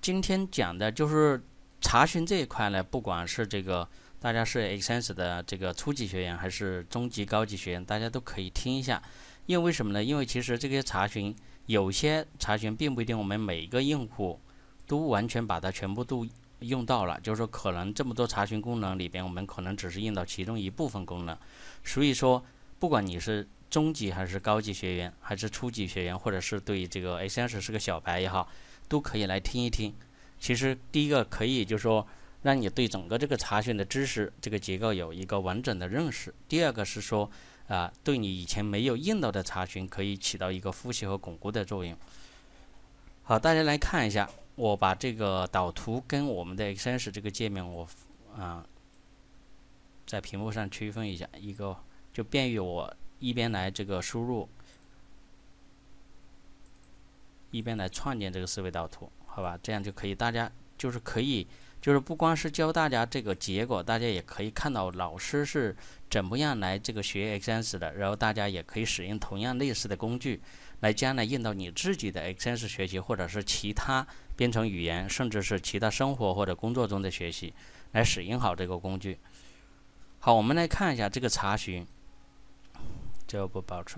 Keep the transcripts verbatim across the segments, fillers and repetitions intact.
今天讲的就是查询这一块呢，不管是这个大家是 Extense 的这个初级学员还是中级、高级学员，大家都可以听一下。因为为什么呢？因为其实这个查询有些查询并不一定我们每一个用户都完全把它全部都用到了，就是说可能这么多查询功能里边，我们可能只是用到其中一部分功能。所以说，不管你是中级还是高级学员，还是初级学员，或者是对这个 Extense 是个小白也好，都可以来听一听。其实第一个可以就是说让你对整个这个查询的知识这个结构有一个完整的认识。第二个是说啊、呃，对你以前没有用到的查询可以起到一个复习和巩固的作用。好，大家来看一下，我把这个导图跟我们的 Extense 这个界面我啊、呃、在屏幕上区分一下，一个就便于我一边来这个输入，一边来创建这个思维导图，好吧？这样就可以，大家就是可以，就是不光是教大家这个结果，大家也可以看到老师是怎么样来这个学 Extense 的，然后大家也可以使用同样类似的工具，来将来用到你自己的 Extense 学习，或者是其他编程语言，甚至是其他生活或者工作中的学习，来使用好这个工具。好，我们来看一下这个查询，这个不保存。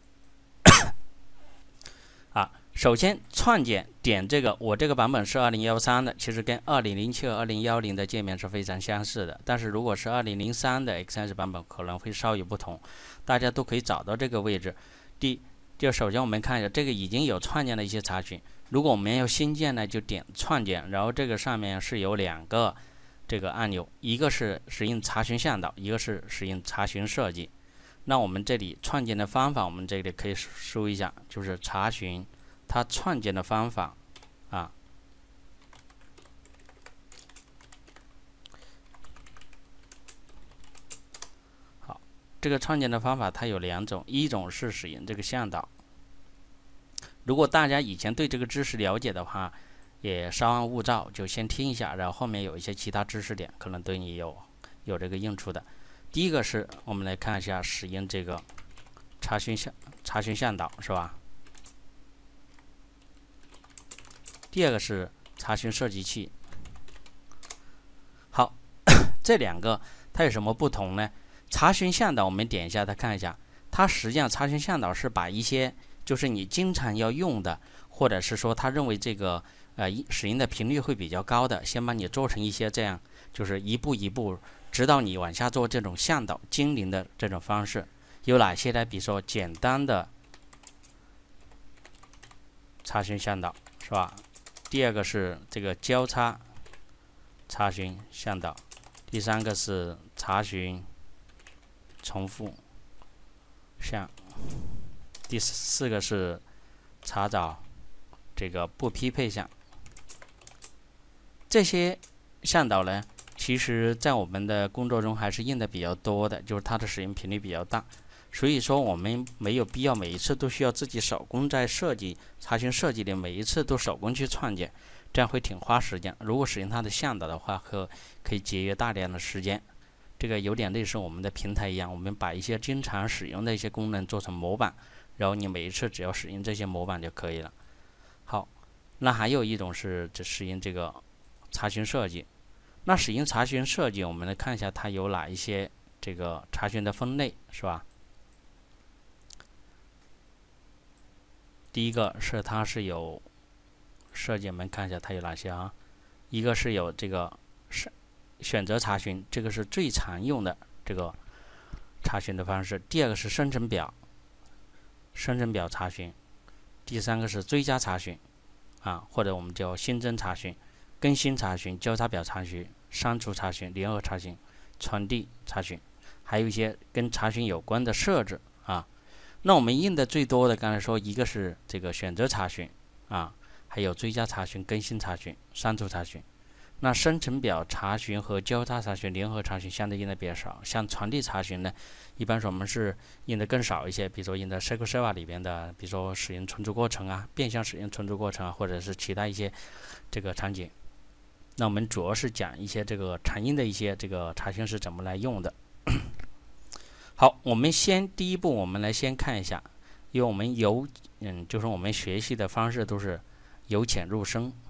啊，首先创建点这个，我这个版本是二零一三的，其实跟二零零七和二零一零的界面是非常相似的。但是如果是二零零三的 Extense 版本，可能会稍有不同。大家都可以找到这个位置。第，就首先我们看一下，这个已经有创建的一些查询。如果我们要新建呢，就点创建，然后这个上面是有两个这个按钮，一个是使用查询向导，一个是使用查询设计。那我们这里创建的方法，我们这里可以输一下，就是查询它创建的方法啊。好，这个创建的方法它有两种，一种是使用这个向导。如果大家以前对这个知识了解的话，也稍安勿躁，就先听一下，然后后面有一些其他知识点可能对你有有这个用处的。第一个是我们来看一下使用这个查询向查询向导，是吧？第二个是查询设计器。好，这两个它有什么不同呢？查询向导我们点一下，它看一下，它实际上查询向导是把一些就是你经常要用的，或者是说他认为这个呃使用的频率会比较高的，先帮你做成一些这样，就是一步一步指导你往下做这种向导精灵的这种方式。有哪些呢？比如说简单的查询向导，是吧？第二个是这个交叉查询向导，第三个是查询重复项，第四个是查找这个不匹配项。这些向导呢，其实在我们的工作中还是用的比较多的，就是它的使用频率比较大。所以说我们没有必要每一次都需要自己手工在设计查询设计里每一次都手工去创建，这样会挺花时间。如果使用它的向导的话，可可以节约大量的时间。这个有点类似我们的平台一样，我们把一些经常使用的一些功能做成模板，然后你每一次只要使用这些模板就可以了。好，那还有一种是使用这个查询设计。那使用查询设计，我们来看一下它有哪一些这个查询的分类，是吧？第一个是它是有设计，我们看一下它有哪些啊？一个是有这个是选择查询，这个是最常用的这个查询的方式。第二个是生成表，生成表查询。第三个是追加查询啊，或者我们叫新增查询、更新查询、交叉表查询、删除查询、联合查询、传递查询，还有一些跟查询有关的设置啊。那我们用的最多的，刚才说一个是这个选择查询啊，还有追加查询、更新查询、删除查询。那生成表查询和交叉查询、联合查询相对用的比较少。像传递查询呢，一般说我们是用的更少一些，比如说用的 S Q L Server 里边的，比如说使用存储过程啊、变相使用存储过程啊，或者是其他一些这个场景。那我们主要是讲一些这个常用的一些这个查询是怎么来用的。好，我们先第一步，我们来先看一下，因为我们由嗯，就是我们学习的方式都是由浅入深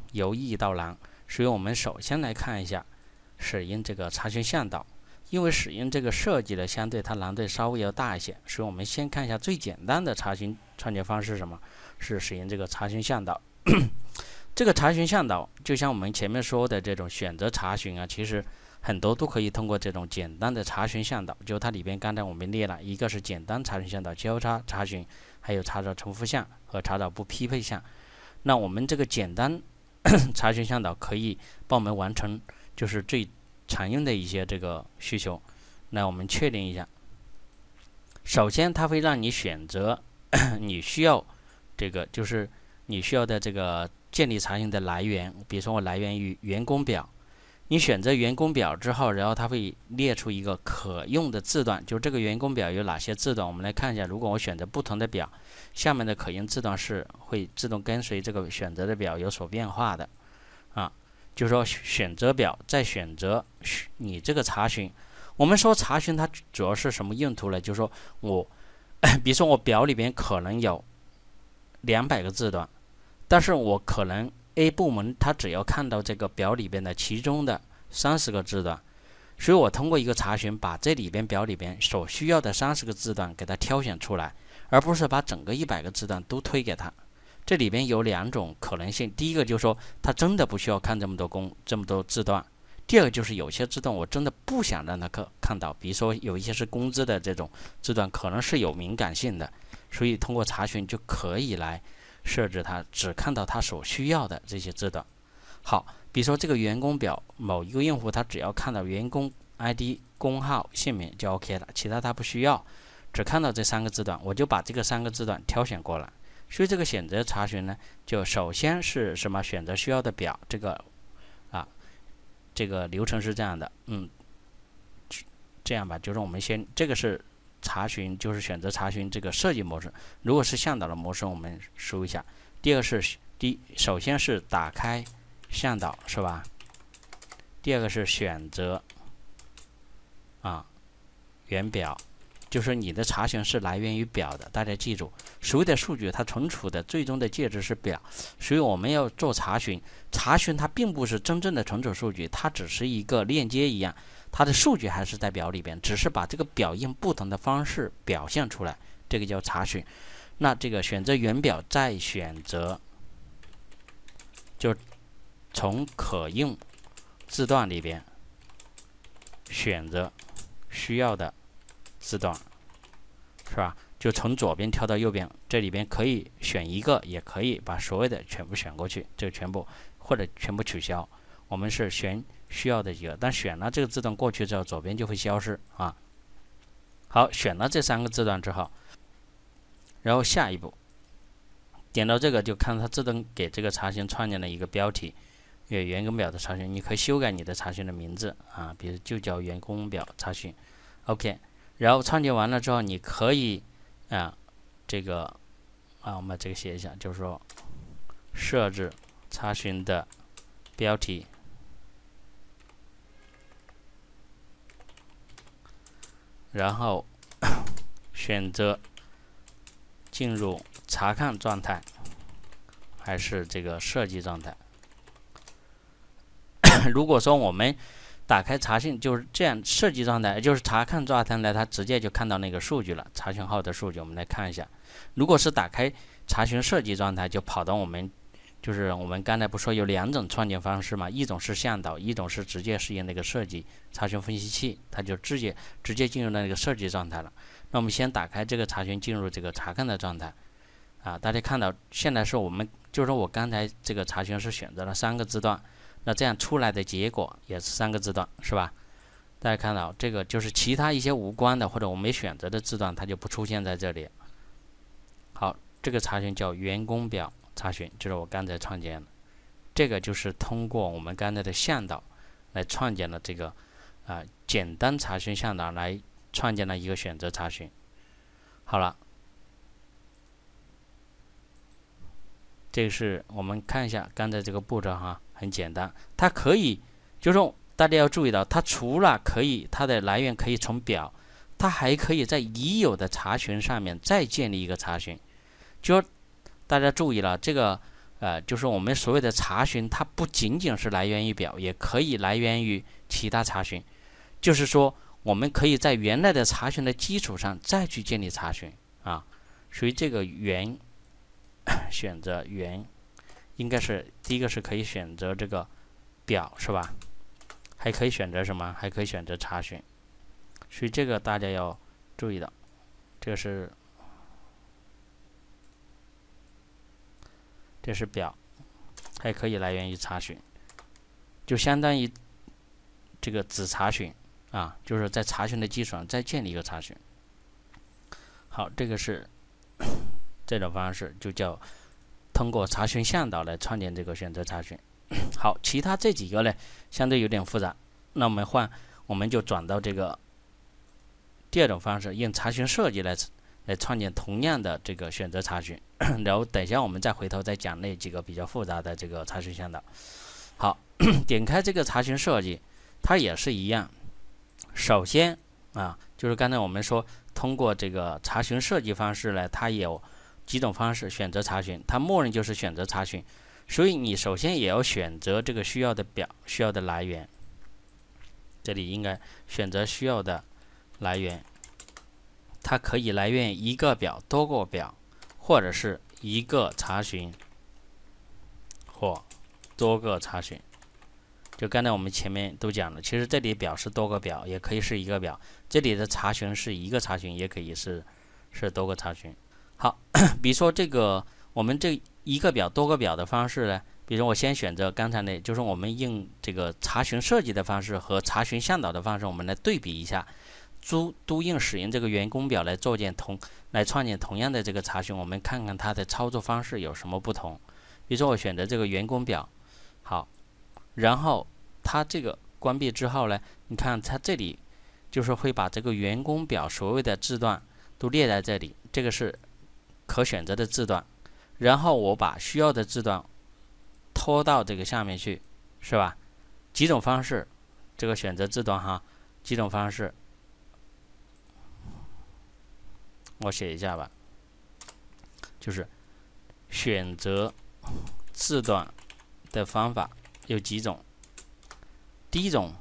由易到难，所以我们首先来看一下使用这个查询向导。因为使用这个设计呢，相对它难度稍微要大一些，所以我们先看一下最简单的查询创建方式是什么？是使用这个查询向导。这个查询向导就像我们前面说的这种选择查询啊，其实很多都可以通过这种简单的查询向导，就它里边刚才我们列了一个是简单查询向导交叉查询，还有查找重复项和查找不匹配项。那我们这个简单查询向导可以帮我们完成就是最常用的一些这个需求。那我们确定一下，首先它会让你选择你需要这个就是你需要的这个建立查询的来源，比如说我来源于员工表，你选择员工表之后，然后它会列出一个可用的字段，就这个员工表有哪些字段，我们来看一下。如果我选择不同的表，下面的可用字段是会自动跟随这个选择的表有所变化的啊。就是说选择表再选择你这个查询，我们说查询它主要是什么用途呢？就是说我比如说我表里边可能有两百个字段，但是我可能 A 部门它只要看到这个表里边的其中的三十个字段，所以我通过一个查询把这里边表里边所需要的三十个字段给它挑选出来，而不是把整个一百个字段都推给他。这里边有两种可能性，第一个就是说他真的不需要看这么多工这么多字段，第二个就是有些字段我真的不想让他看看到，比如说有一些是工资的这种字段可能是有敏感性的，所以通过查询就可以来设置它只看到他所需要的这些字段。好，比如说这个员工表，某一个用户他只要看到员工 I D、工号、姓名就 OK 了，其他他不需要，只看到这三个字段，我就把这个三个字段挑选过来。所以这个选择查询呢，就首先是什么？选择需要的表，这个啊，这个流程是这样的，嗯，这样吧，就是我们先这个是查询，就是选择查询这个设计模式。如果是向导的模式，我们输一下。第二个是第，首先是打开向导，是吧？第二个是选择啊原表。就是你的查询是来源于表的，大家记住，所有的数据它存储的最终的介质是表，所以我们要做查询，查询它并不是真正的存储数据，它只是一个链接一样，它的数据还是在表里边，只是把这个表用不同的方式表现出来，这个叫查询。那这个选择原表再选择，就从可用字段里边选择需要的字段，是吧？就从左边跳到右边，这里边可以选一个，也可以把所有的全部选过去，这个全部或者全部取消。我们是选需要的几个，但选了这个字段过去之后，左边就会消失啊。好，选了这三个字段之后，然后下一步点到这个，就看它自动给这个查询创建了一个标题，有员工表的查询，你可以修改你的查询的名字啊，比如就叫员工表查询 ，OK。然后创建完了之后，你可以啊，这个啊，我们这个写一下，就是说设置查询的标题，然后选择进入查看状态还是这个设计状态。如果说我们打开查询就是这样设计状态，就是查看状态呢，它直接就看到那个数据了，查询号的数据。我们来看一下，如果是打开查询设计状态，就跑到我们就是我们刚才不说有两种创建方式嘛，一种是向导，一种是直接使用那个设计查询分析器，它就直接直接进入那个设计状态了。那我们先打开这个查询，进入这个查看的状态啊，大家看到现在是我们就是说我刚才这个查询是选择了三个字段。那这样出来的结果也是三个字段，是吧？大家看到这个就是其他一些无关的或者我没选择的字段，它就不出现在这里。好，这个查询叫员工表查询，就是我刚才创建的。这个就是通过我们刚才的向导来创建了这个啊、呃、简单查询向导来创建了一个选择查询。好了，这个是我们看一下刚才这个步骤哈。很简单，它可以，就是说大家要注意到，它除了可以它的来源可以从表，它还可以在已有的查询上面再建立一个查询。就大家注意了，这个呃，就是我们所谓的查询，它不仅仅是来源于表，也可以来源于其他查询。就是说，我们可以在原来的查询的基础上再去建立查询啊。所以这个原选择原应该是第一个是可以选择这个表是吧？还可以选择什么？还可以选择查询。所以这个大家要注意到，这个是这是表，还可以来源于查询，就相当于这个子查询啊，就是在查询的基础上再建立一个查询。好，这个是这种方式，就叫通过查询向导来创建这个选择查询。好，其他这几个呢，相对有点复杂，那我们换，我们就转到这个第二种方式，用查询设计来来创建同样的这个选择查询，然后等一下我们再回头再讲那几个比较复杂的这个查询向导。好，点开这个查询设计，它也是一样。首先啊，就是刚才我们说，通过这个查询设计方式呢，它有几种方式选择查询，它默认就是选择查询，所以你首先也要选择这个需要的表，需要的来源。这里应该选择需要的来源，它可以来源于一个表、多个表，或者是一个查询或多个查询。就刚才我们前面都讲了，其实这里表是多个表，也可以是一个表；这里的查询是一个查询，也可以是是多个查询。好，比如说这个我们这一个表、多个表的方式呢，比如我先选择刚才那，就是我们用这个查询设计的方式和查询向导的方式，我们来对比一下，都都用使用这个员工表来做件同来创建同样的这个查询，我们看看它的操作方式有什么不同。比如说我选择这个员工表，好，然后它这个关闭之后呢，你看它这里就是会把这个员工表所有的字段都列在这里，这个是可选择的字段。然后我把需要的字段拖到这个下面去，是吧？几种方式，这个选择字段哈，几种方式，我写一下吧，就是选择字段的方法有几种。第一种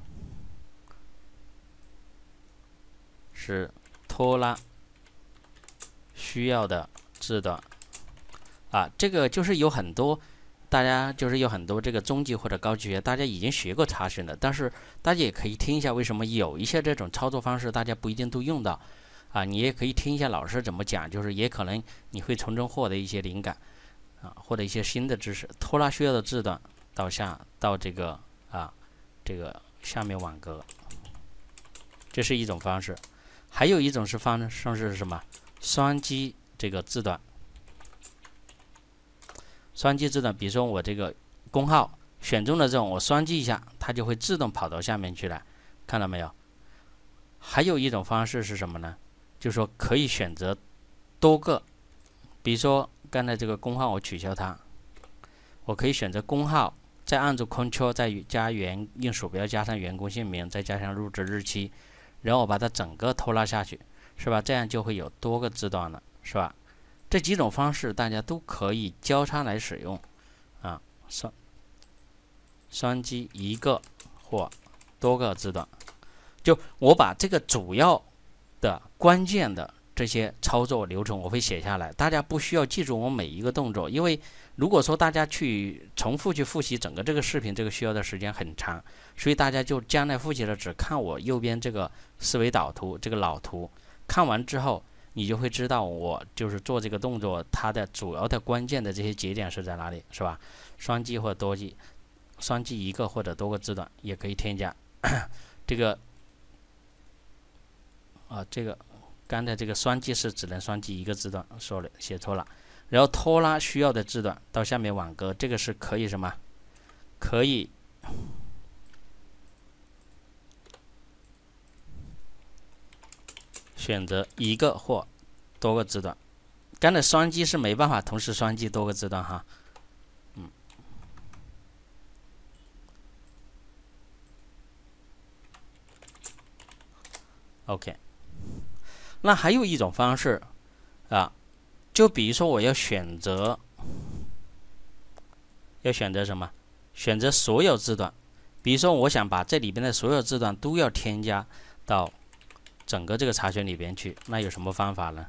是拖拉需要的字段啊，这个就是有很多大家就是有很多这个中级或者高级学大家已经学过查询的，但是大家也可以听一下为什么有一些这种操作方式大家不一定都用到啊，你也可以听一下老师怎么讲，就是也可能你会从中获得一些灵感啊，获得一些新的知识。拖拉需要的字段到下到这个啊这个下面网格，这是一种方式。还有一种是方式是什么？双击这个字段。双击字段，比如说我这个工号选中了这种，我双击一下，它就会自动跑到下面去了，看到没有？还有一种方式是什么呢？就是说可以选择多个，比如说刚才这个工号我取消它，我可以选择工号，再按住 Ctrl 再加原用鼠标加上员工姓名，再加上入职日期，然后我把它整个拖拉下去，是吧？这样就会有多个字段了，是吧？这几种方式大家都可以交叉来使用啊，双双击一个或多个字段，就我把这个主要的关键的这些操作流程我会写下来，大家不需要记住我每一个动作，因为如果说大家去重复去复习整个这个视频，这个需要的时间很长，所以大家就将来复习了只看我右边这个思维导图这个老图，看完之后你就会知道我就是做这个动作它的主要的关键的这些节点是在哪里，是吧？双击或多击，双击一个或者多个字段也可以添加这个啊，这个刚才这个双击是只能双击一个字段，说了写错了。然后拖拉需要的字段到下面网格，这个是可以什么？可以选择一个或多个字段。刚才双击是没办法同时双击多个字段哈，嗯。OK， 那还有一种方式啊，就比如说我要选择要选择什么？选择所有字段。比如说，我想把这里边的所有字段都要添加到整个这个查询里边去，那有什么方法呢？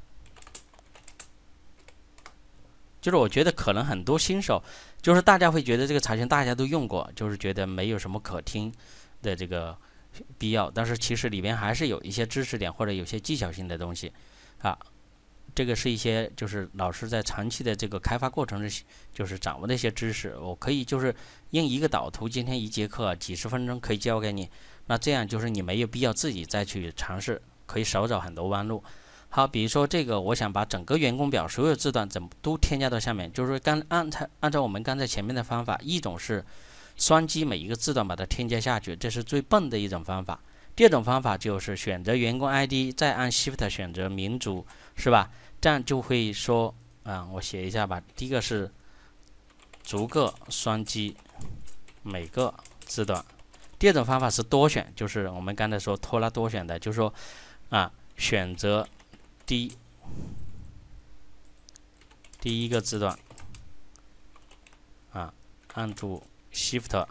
就是我觉得可能很多新手，就是大家会觉得这个查询大家都用过，就是觉得没有什么可听的这个必要，但是其实里边还是有一些知识点或者有些技巧性的东西啊。这个是一些就是老师在长期的这个开发过程中就是掌握的一些知识，我可以就是用一个导图，今天一节课几十分钟可以教给你，那这样就是你没有必要自己再去尝试，可以少走很多弯路。好，比如说这个，我想把整个员工表所有字段怎么都添加到下面，就是刚按照按照我们刚才前面的方法，一种是双击每一个字段把它添加下去，这是最笨的一种方法。第二种方法就是选择员工 I D， 再按 Shift 选择民族，是吧？这样就会说，啊、嗯，我写一下吧。第一个是逐个双击每个字段。第二种方法是多选，就是我们刚才说拖拉多选的，就是说啊，选择第第一个字段，啊，按住 Shift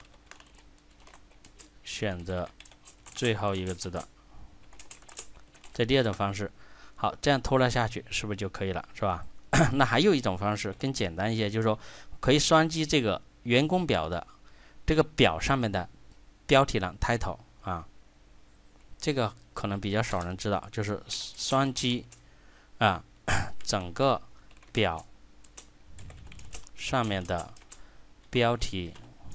选择最后一个字段，这第二种方式。好，这样拖拉下去是不是就可以了，是吧？那还有一种方式更简单一些，就是说可以双击这个员工表的这个表上面的标题栏 title 啊，这个可能比较少人知道，就是双击啊整个表上面的标题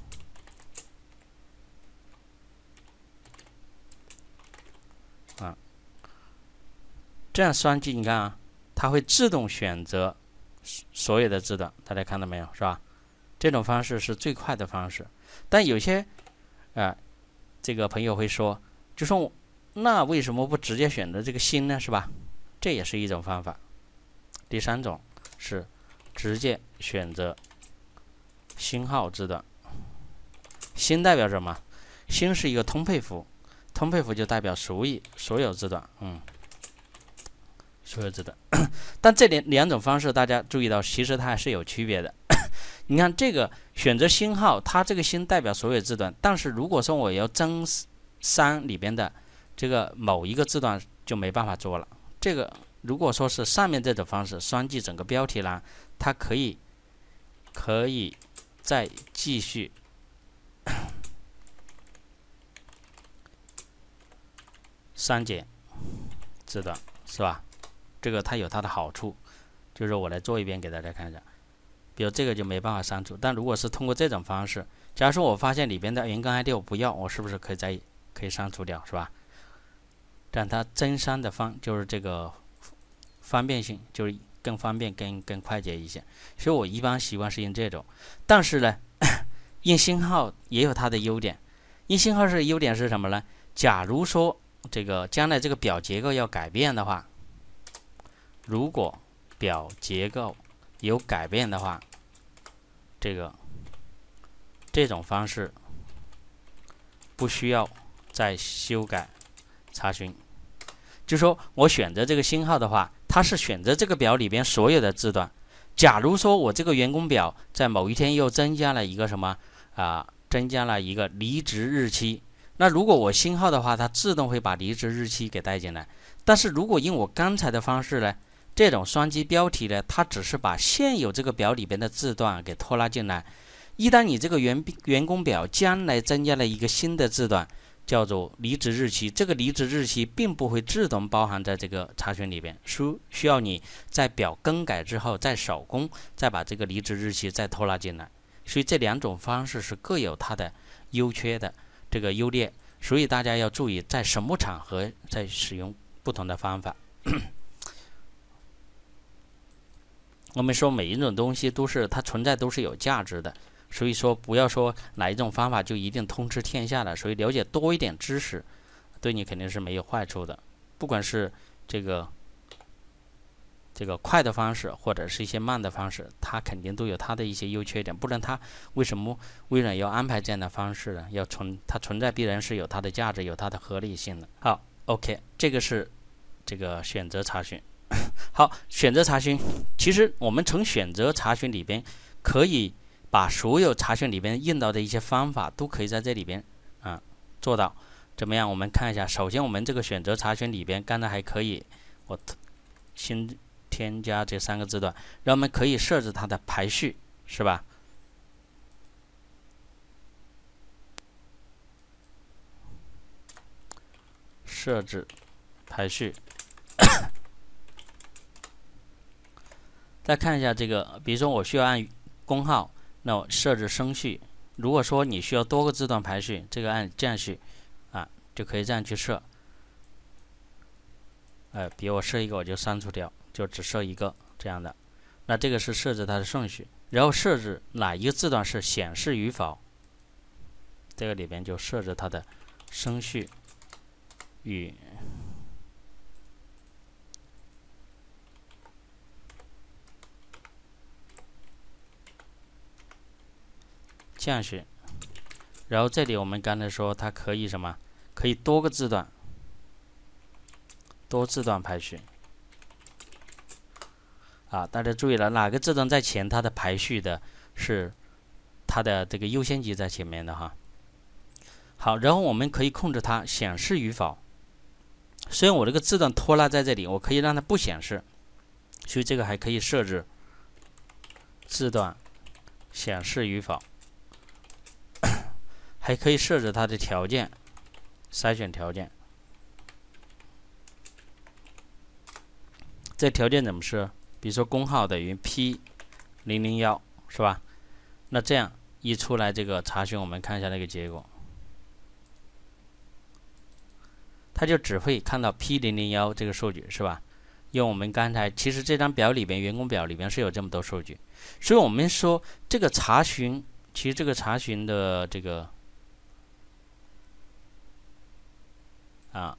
啊，这样双击，你看啊，它会自动选择所有的字段，大家看到没有，是吧？这种方式是最快的方式。但有些啊、呃，这个朋友会说，就说那为什么不直接选择这个星呢？是吧？这也是一种方法。第三种是直接选择星号字段。星代表什么？星是一个通配符，通配符就代表所有所有字段，嗯，所有字段。但这两两种方式，大家注意到，其实它还是有区别的。你看这个选择星号，它这个星代表所有字段，但是如果说我要增删里边的这个某一个字段，就没办法做了。这个如果说是上面这种方式，双击整个标题栏，它可以可以再继续删减字段，是吧？这个它有它的好处，就是我来做一遍给大家看一下。比如这个就没办法删除，但如果是通过这种方式，假如说我发现里边的员工 I D 我不要，我是不是可以再可以删除掉，是吧？这样它增删的方就是这个方便性，就是更方便、更更快捷一些。所以我一般习惯是用这种，但是呢，用星号也有它的优点。用星号是优点是什么呢？假如说这个将来这个表结构要改变的话，如果表结构有改变的话，这个这种方式不需要再修改查询。就说我选择这个星号的话，它是选择这个表里边所有的字段。假如说我这个员工表在某一天又增加了一个什么啊、呃，增加了一个离职日期，那如果我星号的话，它自动会把离职日期给带进来。但是如果用我刚才的方式呢，这种双击标题呢，它只是把现有这个表里边的字段给拖拉进来。一旦你这个员员工表将来增加了一个新的字段，叫做离职日期，这个离职日期并不会自动包含在这个查询里边，需需要你在表更改之后再手工再把这个离职日期再拖拉进来。所以这两种方式是各有它的优缺的这个优劣，所以大家要注意在什么场合在使用不同的方法。我们说每一种东西都是它存在都是有价值的，所以说不要说哪一种方法就一定通吃天下的，所以了解多一点知识对你肯定是没有坏处的。不管是这个这个快的方式或者是一些慢的方式，它肯定都有它的一些优缺点，不然它为什么微软要安排这样的方式呢？要存它存在必然是有它的价值，有它的合理性的。好 OK， 这个是这个选择查询。好，选择查询，其实我们从选择查询里边可以把所有查询里边用到的一些方法都可以在这里边啊做到。怎么样？我们看一下，首先我们这个选择查询里边，刚才还可以我新添加这三个字段，然后我们可以设置它的排序，是吧？设置排序。再看一下这个，比如说我需要按工号，那我设置升序。如果说你需要多个字段排序，这个按间序啊，就可以这样去设。呃，比如我设一个，我就删除掉，就只设一个这样的。那这个是设置它的顺序，然后设置哪一个字段是显示与否，这个里边就设置它的升序与间序。然后这里我们刚才说它可以什么？可以多个字段，多字段排序。啊，大家注意了，哪个字段在前，它的排序的是它的这个优先级在前面的哈。好，然后我们可以控制它显示与否。虽然我这个字段拖拉在这里，我可以让它不显示，所以这个还可以设置字段显示与否，还可以设置它的条件，筛选条件。这条件怎么设？比如说工号等于 P 零零一，是吧？那这样一出来这个查询，我们看一下那个结果，它就只会看到 P 零零一 这个数据，是吧？因为我们刚才其实这张表里边，员工表里边是有这么多数据，所以我们说这个查询，其实这个查询的这个啊。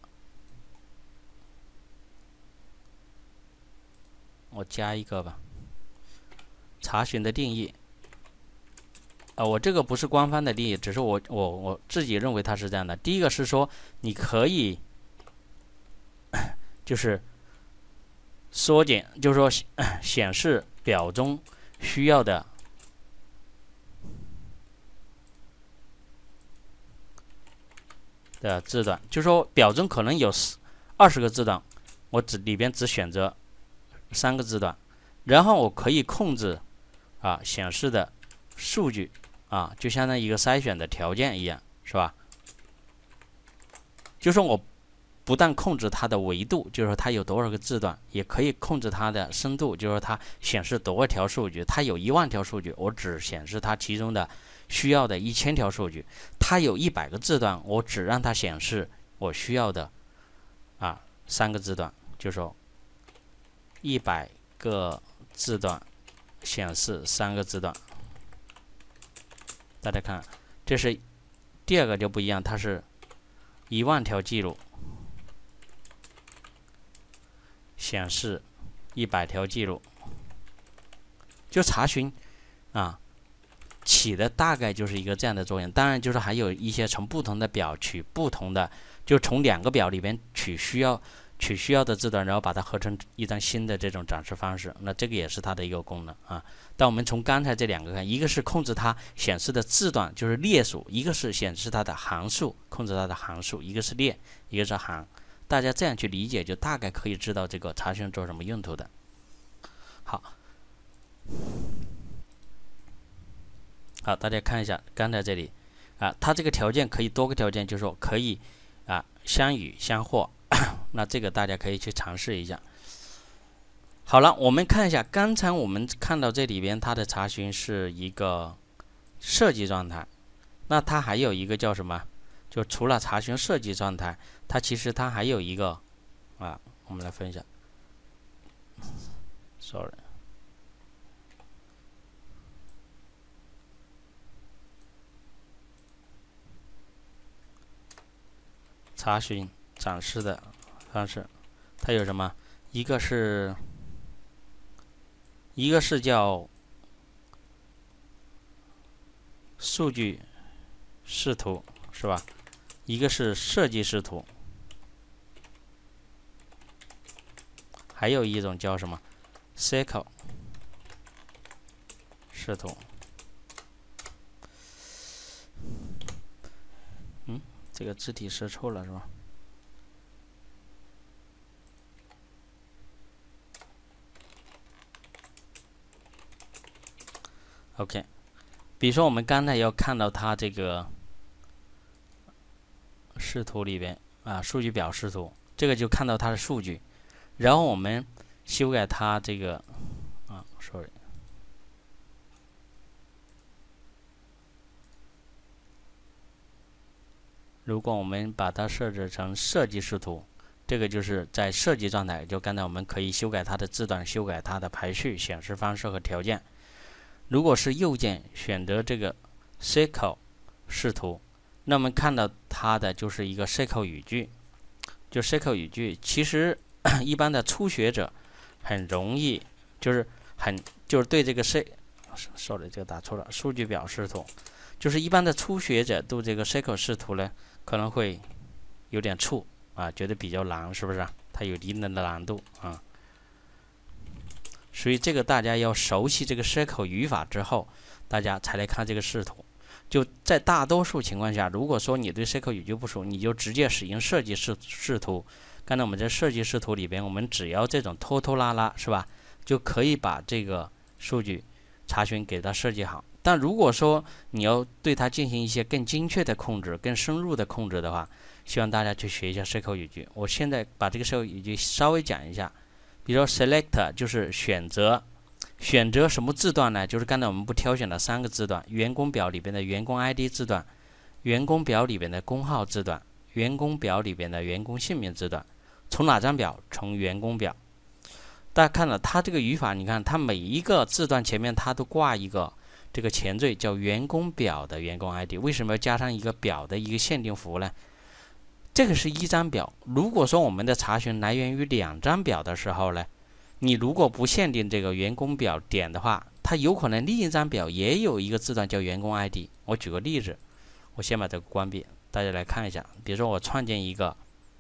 我加一个吧，查询的定义，啊、呃，我这个不是官方的定义，只是我我我自己认为它是这样的。第一个是说，你可以就是缩减，就是说显示表中需要的的字段，就是说表中可能有二十个字段，我只里边只选择三个字段，然后我可以控制啊显示的数据啊，就相当于一个筛选的条件一样，是吧？就是说我不但控制它的维度，就是说它有多少个字段，也可以控制它的深度，就是说它显示多少条数据。它有一万条数据，我只显示它其中的需要的一千条数据。它有一百个字段，我只让它显示我需要的啊三个字段，就是说一百个字段显示三个字段。大家看，这是第二个就不一样，它是一万条记录显示一百条记录，就查询啊起的大概就是一个这样的作用。当然，就是还有一些从不同的表取不同的，就从两个表里边取需要取需要的字段，然后把它合成一张新的这种展示方式。那这个也是它的一个功能啊。但我们从刚才这两个看，一个是控制它显示的字段，就是列数；一个是显示它的行数，控制它的行数。一个是列，一个是行。大家这样去理解，就大概可以知道这个查询做什么用途的。好，好，大家看一下刚才这里啊，它这个条件可以多个条件，就是说可以啊相与相或，那这个大家可以去尝试一下。好了，我们看一下，刚才我们看到这里边它的查询是一个设计状态，那它还有一个叫什么？就除了查询设计状态，它其实它还有一个啊，我们来分享。Sorry， 查询展示的方式，它有什么？一个是一个是叫数据视图，是吧？一个是设计视图，还有一种叫什么 ？Cycle 视图。 这个字体设错了是吧 ？OK， 比如说我们刚才要看到它这个视图里边啊，数据表视图，这个就看到它的数据，然后我们修改它这个啊 ，sorry。如果我们把它设置成设计视图，这个就是在设计状态，就刚才我们可以修改它的字段，修改它的排序、显示方式和条件。如果是右键选择这个 Circle 视图，那么看到它的就是一个 Circle 语句，就 Circle 语句。其实一般的初学者很容易，就是很就是对这个 Circle，sorry 这个打错了，数据表视图，就是一般的初学者对这个 Circle 视图呢。可能会有点怵啊，觉得比较难，是不是？它有一定的难度啊，所以这个大家要熟悉这个 Circle 语法之后，大家才来看这个视图。就在大多数情况下，如果说你对 Circle 语句不熟，你就直接使用设计视视图。刚才我们在设计视图里边，我们只要这种拖拖拉拉，是吧？就可以把这个数据查询给它设计好。但如果说你要对它进行一些更精确的控制、更深入的控制的话，希望大家去学一下 Circle 语句。我现在把这个 Circle 语句稍微讲一下，比如说 Select 就是选择，选择什么字段呢？就是刚才我们不挑选了三个字段：员工表里边的员工 I D 字段，员工表里边的工号字段，员工表里边的员工姓名字段。从哪张表？从员工表。大家看了它这个语法，你看它每一个字段前面它都挂一个。这个前缀叫员工表的员工 I D， 为什么要加上一个表的一个限定符呢？这个是一张表。如果说我们的查询来源于两张表的时候呢，你如果不限定这个员工表点的话，它有可能另一张表也有一个字段叫员工 I D。我举个例子，我先把这个关闭，大家来看一下。比如说我创建一个，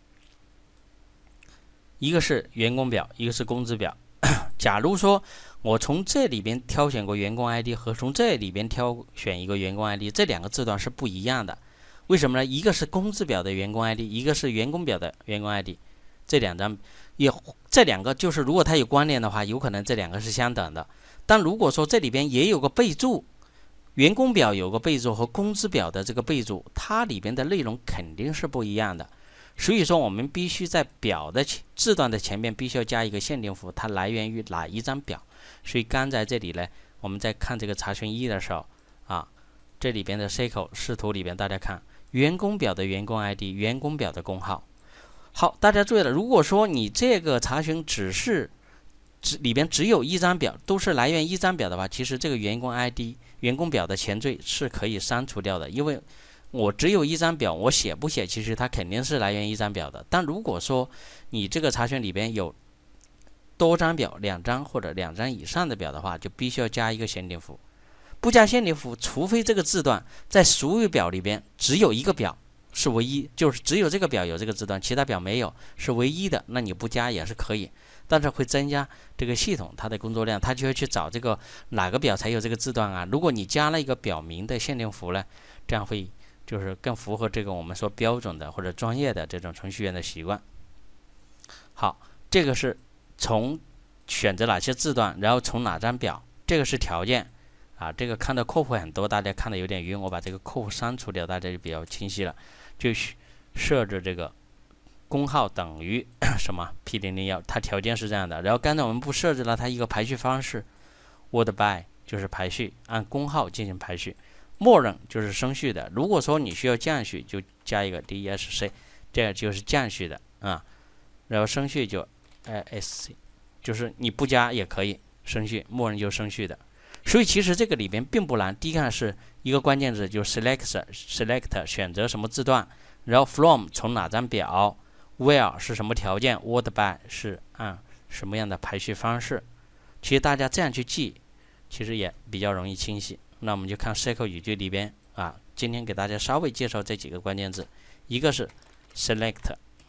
一个是员工表，一个是工资表。假如说我从这里边挑选过员工 I D 和从这里边挑选一个员工 I D， 这两个字段是不一样的。为什么呢？一个是工资表的员工 I D， 一个是员工表的员工 I D， 这两张也这两个就是如果它有关联的话，有可能这两个是相等的。但如果说这里边也有个备注，员工表有个备注和工资表的这个备注，它里边的内容肯定是不一样的。所以说我们必须在表的字段的前面必须要加一个限定符，它来源于哪一张表。所以刚才这里呢，我们在看这个查询一的时候啊，这里边的 Circle 视图里边，大家看员工表的员工 I D， 员工表的工号。好，大家注意了，如果说你这个查询只是只里边只有一张表，都是来源一张表的话，其实这个员工 I D 员工表的前缀是可以删除掉的，因为我只有一张表，我写不写，其实它肯定是来源一张表的。但如果说你这个查询里边有多张表，两张或者两张以上的表的话，就必须要加一个限定符。不加限定符，除非这个字段在所有表里边只有一个表是唯一，就是只有这个表有这个字段，其他表没有，是唯一的，那你不加也是可以，但是会增加这个系统它的工作量，它就会去找这个哪个表才有这个字段啊。如果你加了一个表名的限定符呢，这样会就是更符合这个我们说标准的或者专业的这种程序员的习惯。好，这个是从选择哪些字段，然后从哪张表，这个是条件啊。这个看到括弧很多，大家看的有点晕，我把这个括弧删除掉，大家就比较清晰了。就设置这个工号等于什么 P 零零一， 它条件是这样的。然后刚才我们不设置了它一个排序方式 ，word by 就是排序，按工号进行排序。默认就是升序的，如果说你需要降序，就加一个 D E S C， 这样就是降序的啊。然后升序就 S C， 就是你不加也可以升序，默认就升序的。所以其实这个里边并不难，第一个是一个关键字，就 select select 选择什么字段，然后 from 从哪张表 ，where 是什么条件 ，word by 是按什么样的排序方式。其实大家这样去记，其实也比较容易清晰。那我们就看 Circle 语句里边啊，今天给大家稍微介绍这几个关键字，一个是 select。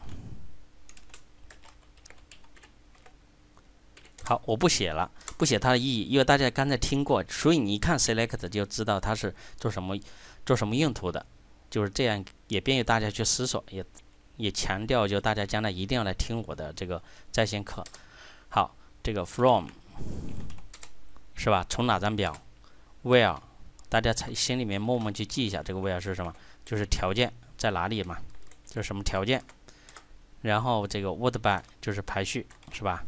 好，我不写了，不写它的意义，因为大家刚才听过，所以你一看 select 就知道它是做什么做什么用途的， 就是这样，也便于大家去思索，也也强调就大家将来一定要来听我的这个在线课。好，这个 from 是吧？从哪张表 ？where 大家心里面默默去记一下，这个 where 是什么？就是条件在哪里嘛？就是什么条件？然后这个 order by 就是排序，是吧？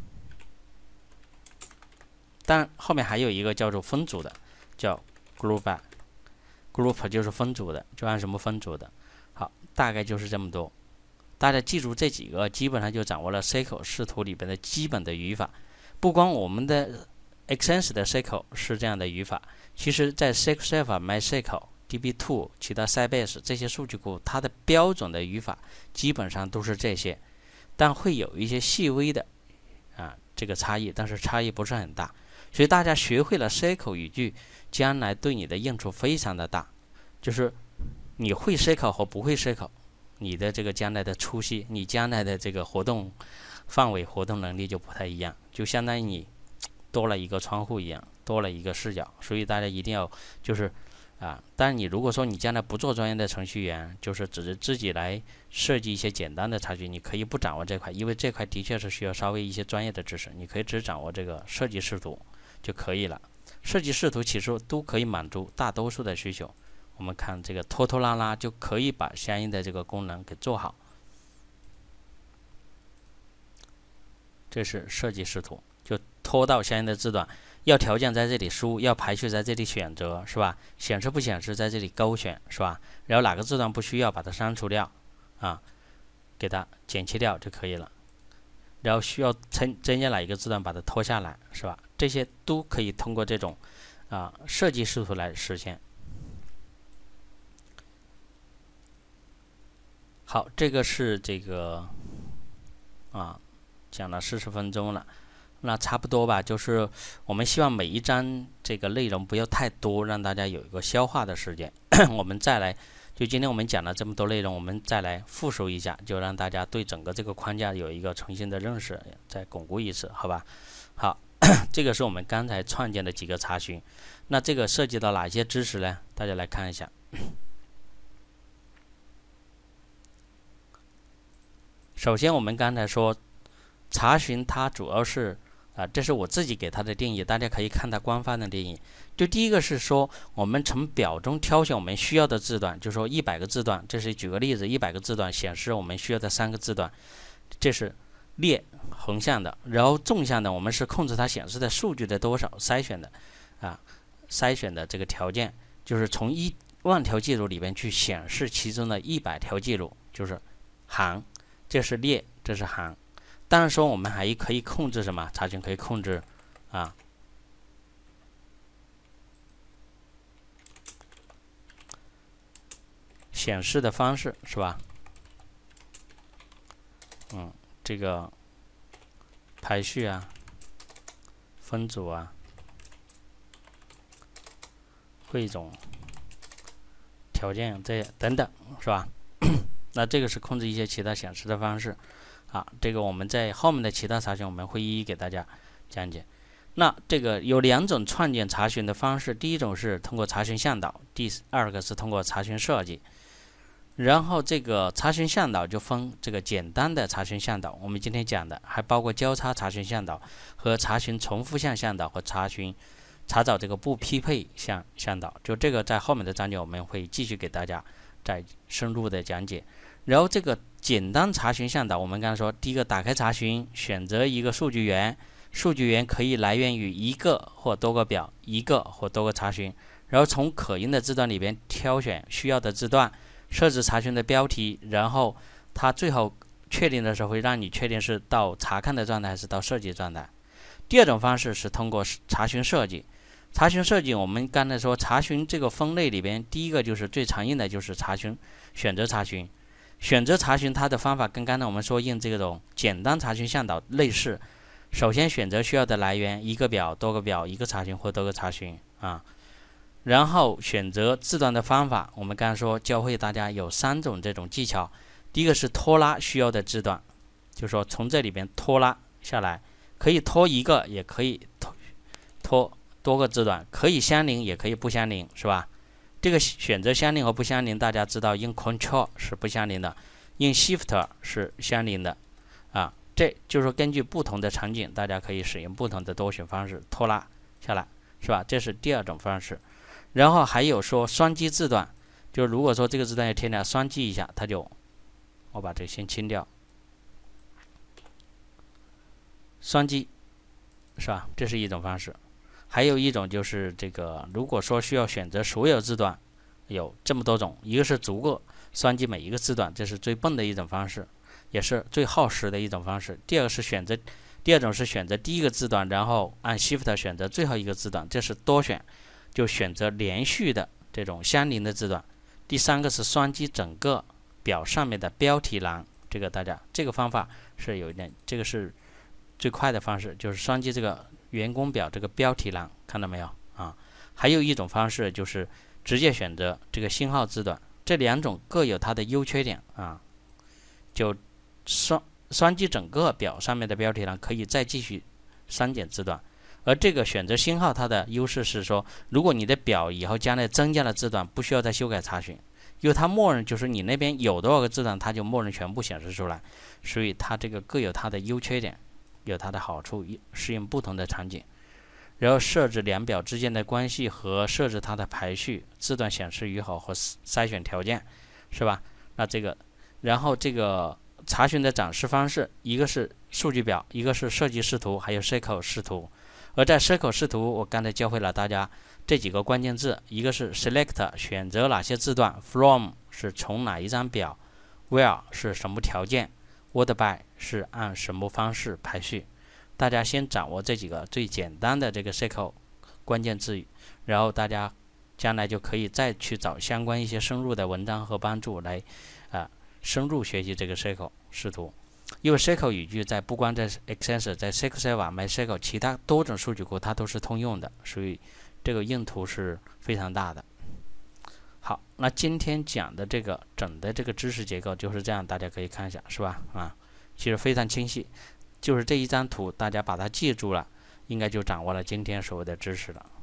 但后面还有一个叫做分组的，叫 group by。group 就是分组的，就按什么分组的。好，大概就是这么多。大家记住这几个，基本上就掌握了 S Q L 视图里边的基本的语法。不光我们的 Extensive 的 S Q L 是这样的语法，其实在 S Q L Server、MySQL、D B 二 其他 Sybase 这些数据库，它的标准的语法基本上都是这些，但会有一些细微的啊这个差异，但是差异不是很大。所以大家学会了 S Q L 语句，将来对你的用处非常的大。就是你会 S Q L 和不会 S Q L， 你的这个将来的出息，你将来的这个活动范围、活动能力就不太一样，就相当于你多了一个窗户一样，多了一个视角。所以大家一定要就是啊，但你如果说你将来不做专业的程序员，就是只是自己来设计一些简单的插叙，你可以不掌握这块，因为这块的确是需要稍微一些专业的知识，你可以只掌握这个设计视图就可以了。设计视图其实都可以满足大多数的需求。我们看这个拖拖拉拉就可以把相应的这个功能给做好。这是设计视图，就拖到相应的字段，要条件在这里输，要排序在这里选择，是吧？显示不显示在这里勾选，是吧？然后哪个字段不需要把它删除掉啊，给它剪切掉就可以了。然后需要增增加哪一个字段把它拖下来，是吧？这些都可以通过这种啊设计视图来实现。好，这个是这个啊，讲了四十分钟了，那差不多吧。就是我们希望每一章这个内容不要太多，让大家有一个消化的时间。我们再来，就今天我们讲了这么多内容，我们再来复述一下，就让大家对整个这个框架有一个重新的认识，再巩固一次，好吧？好，这个是我们刚才创建的几个查询。那这个涉及到哪些知识呢？大家来看一下。首先，我们刚才说查询它主要是啊，这是我自己给它的定义，大家可以看它官方的定义。就第一个是说，我们从表中挑选我们需要的字段，就说一百个字段，这是举个例子，一百个字段显示我们需要的三个字段，这是列横向的，然后纵向的我们是控制它显示的数据的多少，筛选的啊，筛选的这个条件就是从一万条记录里边去显示其中的一百条记录，就是行。这是列，这是行。当然说我们还可以控制什么？查询可以控制啊，显示的方式是吧？嗯，这个排序啊，分组啊，汇总条件这等等是吧？那这个是控制一些其他显示的方式，啊，这个我们在后面的其他查询我们会一一给大家讲解。那这个有两种创建查询的方式，第一种是通过查询向导，第二个是通过查询设计。然后这个查询向导就分这个简单的查询向导，我们今天讲的还包括交叉查询向导和查询重复项向导和查询查找这个不匹配项向导，就这个在后面的章节我们会继续给大家再深入的讲解。然后这个简单查询向导，我们刚才说，第一个打开查询，选择一个数据源，数据源可以来源于一个或多个表，一个或多个查询，然后从可用的字段里边挑选需要的字段，设置查询的标题，然后它最后确定的时候会让你确定是到查看的状态还是到设计状态。第二种方式是通过查询设计。查询设计，我们刚才说查询这个分类里边，第一个就是最常用的就是查询选择查询。选择查询它的方法跟刚才我们说用这种简单查询向导类似。首先选择需要的来源，一个表、多个表、一个查询或多个查询啊。然后选择字段的方法，我们刚才说教会大家有三种这种技巧。第一个是拖拉需要的字段，就是说从这里边拖拉下来，可以拖一个，也可以拖拖多个字段，可以相邻也可以不相邻，是吧？ 这个选择相邻和不相邻，大家知道用 Control 是不相邻的，用 Shift 是相邻的啊。这就是说根据不同的场景，大家可以使用不同的多选方式拖拉下来，是吧？这是第二种方式。然后还有说双击字段，就如果说这个字段要添加，双击一下，它就，我把这个先清掉，双击，是吧？这是一种方式。还有一种就是这个，如果说需要选择所有字段，有这么多种，一个是逐个双击每一个字段，这是最笨的一种方式，也是最耗时的一种方式。第二个是选择，第二种是选择第一个字段，然后按 Shift 选择最后一个字段，这是多选，就选择连续的这种相邻的字段。第三个是双击整个表上面的标题栏，这个大家这个方法是有一点，这个是最快的方式，就是双击这个员工表这个标题栏，看到没有啊？还有一种方式就是直接选择这个星号字段，这两种各有它的优缺点啊。就双双击整个表上面的标题栏，可以再继续删减字段。而这个选择星号，它的优势是说，如果你的表以后将来增加了字段，不需要再修改查询，因为它默认就是你那边有多少个字段，它就默认全部显示出来。所以它这个各有它的优缺点，有它的好处，适应不同的场景。然后设置两表之间的关系和设置它的排序、字段显示与否和筛选条件，是吧？那这个，然后这个查询的展示方式，一个是数据表，一个是设计视图，还有 Circle 视图。而在 Circle 视图，我刚才教会了大家这几个关键字，一个是 Select 选择哪些字段 ，From 是从哪一张表 ，Where 是什么条件 ，Order by 是按什么方式排序。大家先掌握这几个最简单的这个 Circle 关键字语，然后大家将来就可以再去找相关一些深入的文章和帮助来啊、呃、深入学习这个 Circle 视图。因为 Circle 语句在不光在 Access， 在 S Q L Server、MySQL 其他多种数据库它都是通用的，所以这个用途是非常大的。好，那今天讲的这个整的这个知识结构就是这样，大家可以看一下，是吧？啊，其实非常清晰，就是这一张图，大家把它记住了，应该就掌握了今天所有的知识了。